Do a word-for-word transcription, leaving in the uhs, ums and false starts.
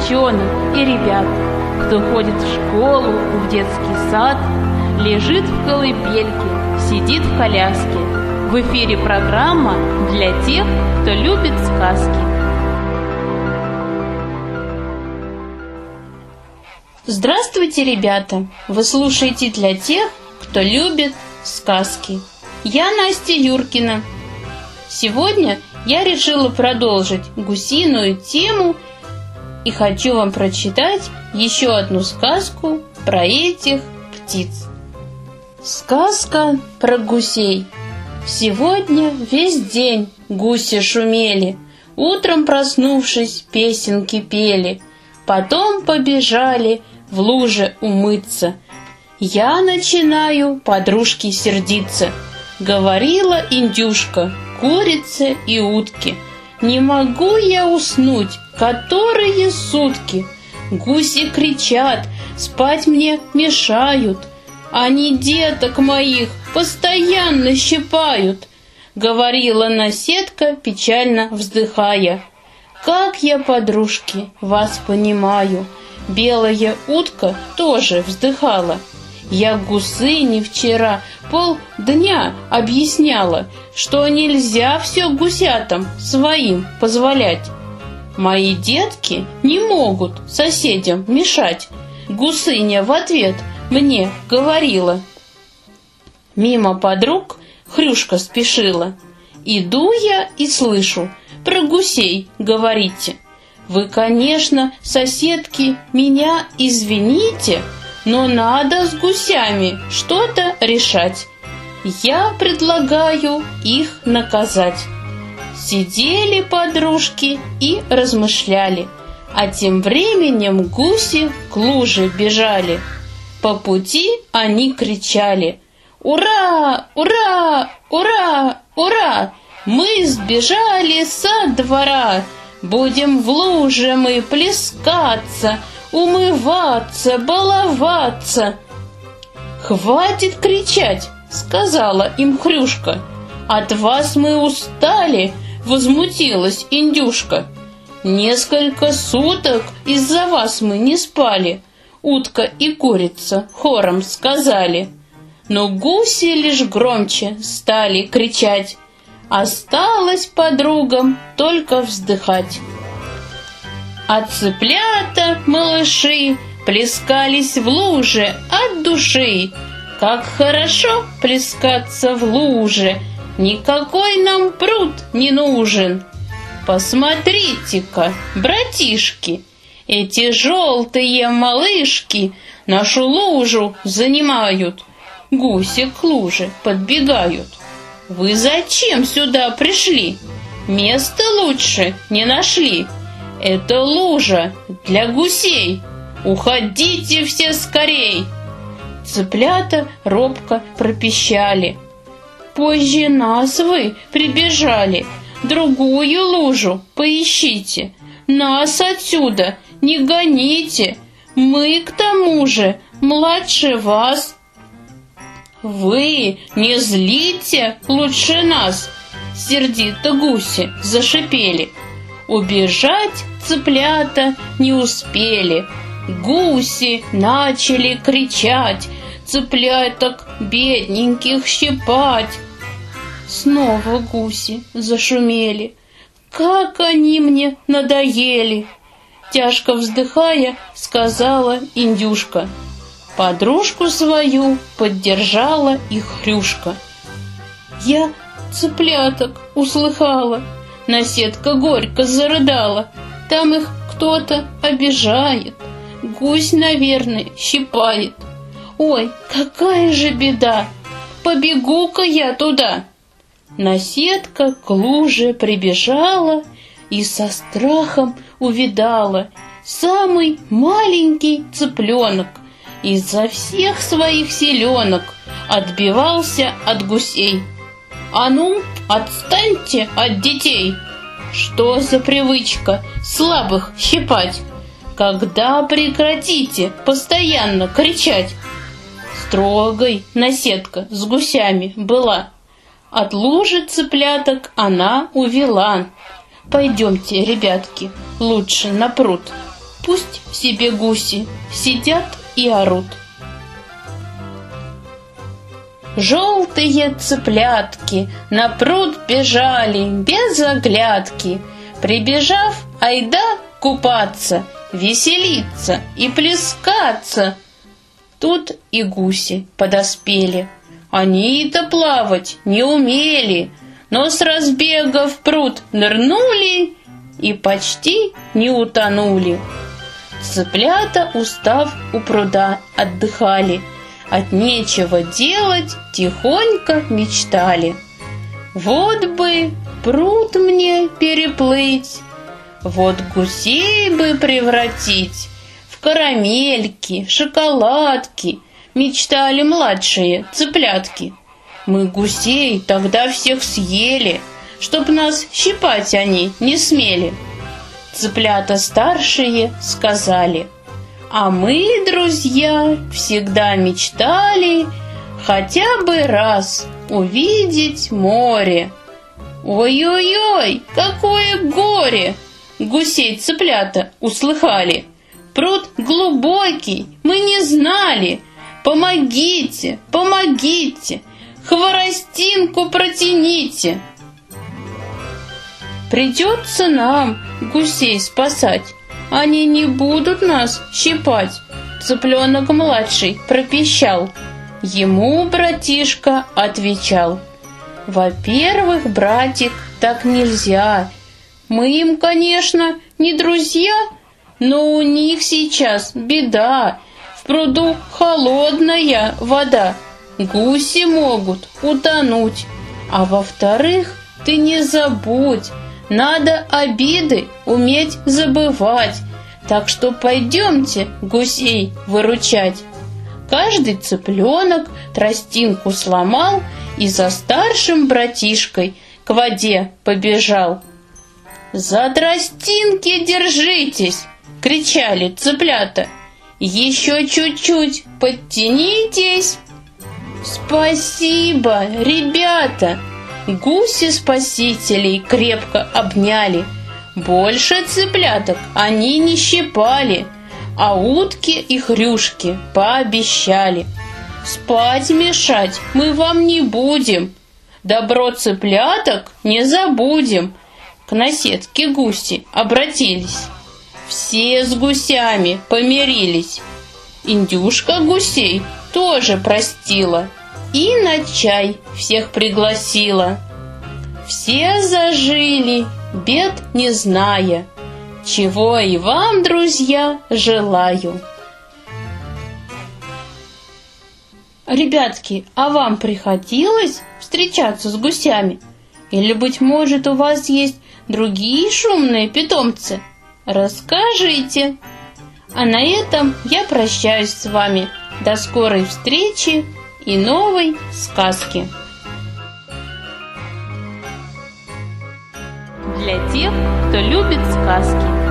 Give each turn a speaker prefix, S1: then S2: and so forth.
S1: девчонок и ребят, кто ходит в школу, в детский сад, лежит в колыбельке, сидит в коляске. В эфире программа для тех, кто любит сказки. Здравствуйте, ребята! Вы слушаете для тех, кто любит сказки. Я Настя Юркина. Сегодня я решила продолжить гусиную тему и хочу вам прочитать еще одну сказку про этих птиц. Сказка про гусей. Сегодня весь день гуси шумели, утром проснувшись, песенки пели, потом побежали в луже умыться. Я начинаю подружке сердиться. Говорила индюшка, курице и утке: не могу я уснуть, которые сутки. Гуси кричат, спать мне мешают, они деток моих постоянно щипают. Говорила наседка, печально вздыхая: как я, подружки, вас понимаю. Белая утка тоже вздыхала: я гусыне вчера полдня объясняла, что нельзя все гусятам своим позволять. Мои детки не могут соседям мешать. Гусыня в ответ мне говорила. Мимо подруг Хрюшка спешила. Иду я и слышу: про гусей говорите. Вы, конечно, соседки, меня извините, но надо с гусями что-то решать. Я предлагаю их наказать. Сидели подружки и размышляли, а тем временем гуси к луже бежали. По пути они кричали: ура, ура, ура, ура! Мы сбежали со двора, будем в луже мы плескаться, умываться, баловаться. Хватит кричать, сказала им Хрюшка. От вас мы устали, возмутилась индюшка. Несколько суток из-за вас мы не спали, утка и курица хором сказали. Но гуси лишь громче стали кричать. Осталось подругам только вздыхать. А цыплята, малыши, плескались в луже от души. Как хорошо плескаться в луже, никакой нам пруд не нужен. Посмотрите-ка, братишки, эти желтые малышки нашу лужу занимают. Гуси к луже подбегают. Вы зачем сюда пришли? Места лучше не нашли. Это лужа для гусей. Уходите все скорей. Цыплята робко пропищали. Позже нас вы прибежали. Другую лужу поищите. Нас отсюда не гоните. Мы, к тому же, младше вас. Вы не злите лучше нас, сердито гуси зашипели. Убежать цыплята не успели. Гуси начали кричать, цыпляток бедненьких щипать. Снова гуси зашумели. Как они мне надоели! Тяжко вздыхая, сказала индюшка. Подружку свою поддержала и Хрюшка. Я цыпляток услыхала, наседка горько зарыдала. Там их кто-то обижает, гусь, наверное, щипает. Ой, какая же беда! Побегу-ка я туда. Наседка к луже прибежала и со страхом увидала самый маленький цыпленок изо всех своих силенок отбивался от гусей. А ну, отстаньте от детей! Что за привычка слабых щипать? Когда прекратите постоянно кричать? Строгой наседка с гусями была. От лужи цыпляток она увела. Пойдемте, ребятки, лучше на пруд. Пусть себе гуси сидят и орут. Желтые цыплятки на пруд бежали без оглядки. Прибежав, айда купаться, веселиться и плескаться. Тут и гуси подоспели. Они-то плавать не умели, но с разбега в пруд нырнули и почти не утонули. Цыплята, устав у пруда, отдыхали. От нечего делать тихонько мечтали. Вот бы пруд мне переплыть, вот гусей бы превратить в карамельки, шоколадки, мечтали младшие цыплятки. Мы гусей тогда всех съели, чтоб нас щипать они не смели. Цыплята старшие сказали: а мы, друзья, всегда мечтали хотя бы раз увидеть море. Ой-ой-ой, какое горе! Гусей цыплята услыхали. Пруд глубокий, мы не знали. Помогите, помогите, хворостинку протяните. Придется нам гусей спасать, они не будут нас щипать. Цыпленок младший пропищал. Ему братишка отвечал: во-первых, братик, так нельзя. Мы им, конечно, не друзья, но у них сейчас беда. В пруду холодная вода, гуси могут утонуть. А во-вторых, ты не забудь, надо обиды уметь забывать. Так что пойдемте гусей выручать. Каждый цыпленок тростинку сломал и за старшим братишкой к воде побежал. «За тростинки держитесь!» — кричали цыплята. «Еще чуть-чуть подтянитесь!» «Спасибо, ребята!» Гуси спасителей крепко обняли. Больше цыпляток они не щипали, а утки и хрюшки пообещали: спать мешать мы вам не будем, добро цыпляток не забудем. К наседке гуси обратились, все с гусями помирились. Индюшка гусей тоже простила и на чай всех пригласила. Все зажили, бед не зная, чего и вам, друзья, желаю. Ребятки, а вам приходилось встречаться с гусями? Или, быть может, у вас есть другие шумные питомцы? Расскажите. А на этом я прощаюсь с вами. До скорой встречи и новой сказки.
S2: Для тех, кто любит сказки.